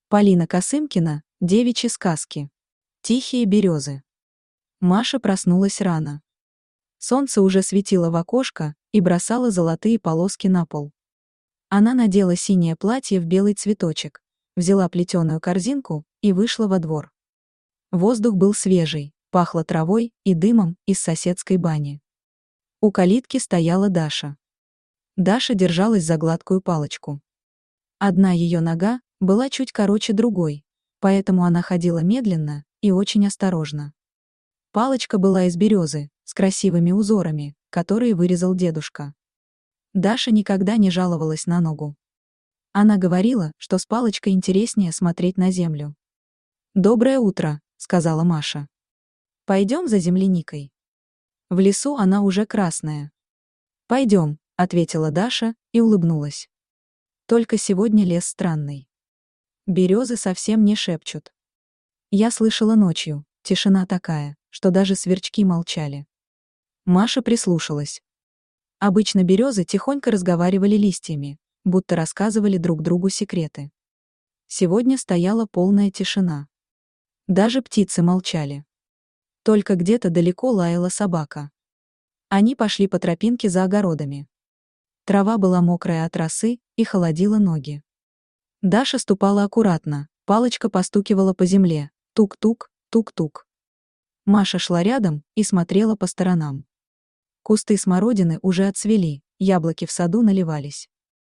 Полина Косымкина, девичьи сказки. Тихие березы. Маша проснулась рано. Солнце уже светило в окошко и бросало золотые полоски на пол. Она надела синее платье в белый цветочек, взяла плетеную корзинку и вышла во двор. Воздух был свежий, пахло травой и дымом из соседской бани. У калитки стояла Даша. Даша держалась за гладкую палочку. Одна ее нога была чуть короче другой, поэтому она ходила медленно и очень осторожно. Палочка была из березы, с красивыми узорами, которые вырезал дедушка. Даша никогда не жаловалась на ногу. Она говорила, что с палочкой интереснее смотреть на землю. «Доброе утро», — сказала Маша. «Пойдем за земляникой». В лесу она уже красная. «Пойдем», — ответила Даша и улыбнулась. Только сегодня лес странный. Березы совсем не шепчут. Я слышала ночью, тишина такая, что даже сверчки молчали. Маша прислушалась. Обычно березы тихонько разговаривали листьями, будто рассказывали друг другу секреты. Сегодня стояла полная тишина. Даже птицы молчали. Только где-то далеко лаяла собака. Они пошли по тропинке за огородами. Трава была мокрая от росы и холодила ноги. Даша ступала аккуратно, палочка постукивала по земле, тук-тук, тук-тук. Маша шла рядом и смотрела по сторонам. Кусты смородины уже отцвели, яблоки в саду наливались.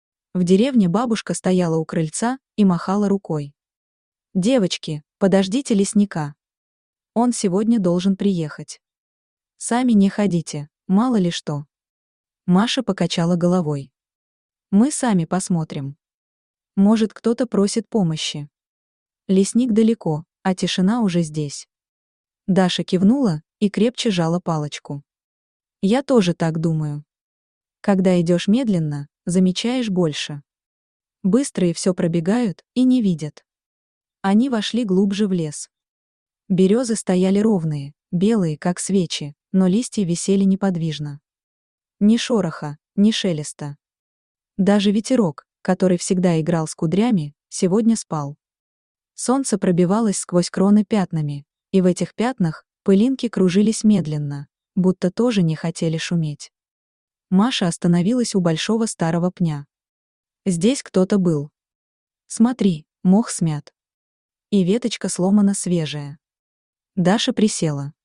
В деревне бабушка стояла у крыльца и махала рукой. «Девочки, подождите лесника. Он сегодня должен приехать. Сами не ходите, мало ли что». Маша покачала головой. «Мы сами посмотрим. Может, кто-то просит помощи. Лесник далеко, а тишина уже здесь». Даша кивнула и крепче жала палочку. «Я тоже так думаю. Когда идешь медленно, замечаешь больше. Быстрые все пробегают и не видят». Они вошли глубже в лес. Березы стояли ровные, белые, как свечи, но листья висели неподвижно. Ни шороха, ни шелеста. Даже ветерок, который всегда играл с кудрями, сегодня спал. Солнце пробивалось сквозь кроны пятнами, и в этих пятнах пылинки кружились медленно, будто тоже не хотели шуметь. Маша остановилась у большого старого пня. Здесь кто-то был. Смотри, мох смят. И веточка сломана свежая. Даша присела.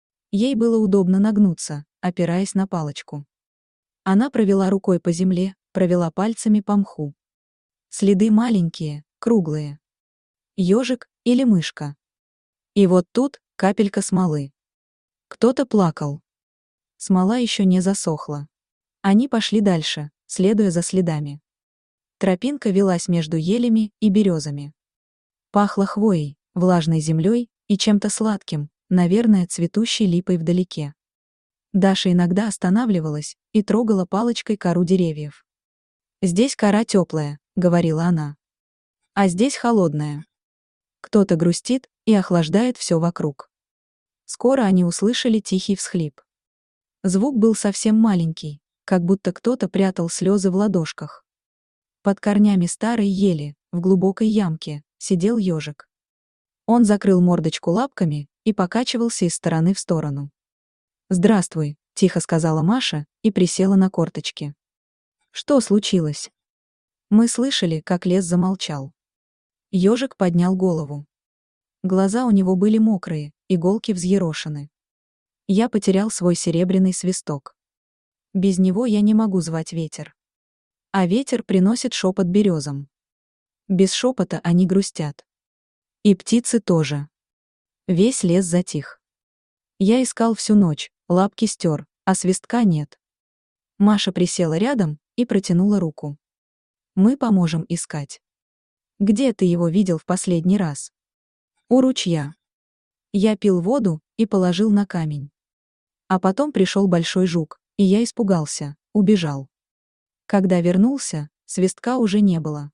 Ей было удобно нагнуться, опираясь на палочку. Она провела рукой по земле, провела пальцами по мху. Следы маленькие, круглые. Ёжик или мышка. И вот тут капелька смолы. Кто-то плакал. Смола еще не засохла. Они пошли дальше, следуя за следами. Тропинка велась между елями и березами. Пахло хвоей, влажной землей и чем-то сладким, наверное, цветущей липой вдалеке. Даша иногда останавливалась и трогала палочкой кору деревьев. «Здесь кора теплая», — говорила она. «А здесь холодная. Кто-то грустит и охлаждает все вокруг». Скоро они услышали тихий всхлип. Звук был совсем маленький, как будто кто-то прятал слезы в ладошках. Под корнями старой ели, в глубокой ямке, сидел ежик. Он закрыл мордочку лапками и покачивался из стороны в сторону. «Здравствуй», — тихо сказала Маша и присела на корточки. «Что случилось?» Мы слышали, как лес замолчал. Ежик поднял голову. Глаза у него были мокрые, иголки взъерошены. Я потерял свой серебряный свисток. Без него я не могу звать ветер. А ветер приносит шепот березам. Без шепота они грустят. И птицы тоже. Весь лес затих. Я искал всю ночь, лапки стер, а свистка нет. Маша присела рядом и протянула руку. Мы поможем искать. Где ты его видел в последний раз? У ручья. Я пил воду и положил на камень. А потом пришел большой жук, и я испугался, убежал. Когда вернулся, свистка уже не было.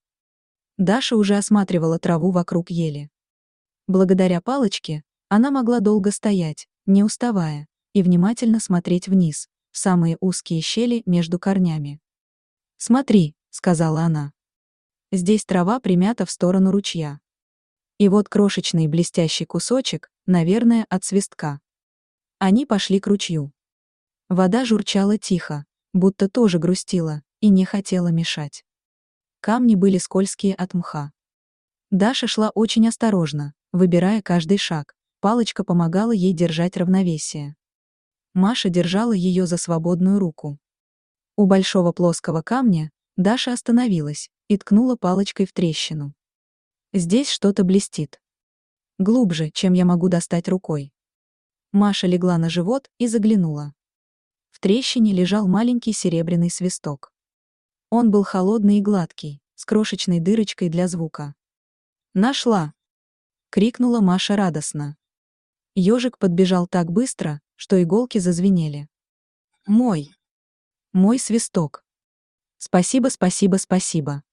Даша уже осматривала траву вокруг ели. Благодаря палочке она могла долго стоять, не уставая, и внимательно смотреть вниз, в самые узкие щели между корнями. «Смотри», — сказала она. «Здесь трава примята в сторону ручья. И вот крошечный блестящий кусочек, наверное, от свистка. Они пошли к ручью. Вода журчала тихо, будто тоже грустила, и не хотела мешать. Камни были скользкие от мха. Даша шла очень осторожно, выбирая каждый шаг, палочка помогала ей держать равновесие. Маша держала ее за свободную руку. У большого плоского камня Даша остановилась и ткнула палочкой в трещину. Здесь что-то блестит. Глубже, чем я могу достать рукой. Маша легла на живот и заглянула. В трещине лежал маленький серебряный свисток. Он был холодный и гладкий, с крошечной дырочкой для звука. «Нашла!» — крикнула Маша радостно. Ёжик подбежал так быстро, что иголки зазвенели. «Мой! Мой свисток! Спасибо, спасибо, спасибо!»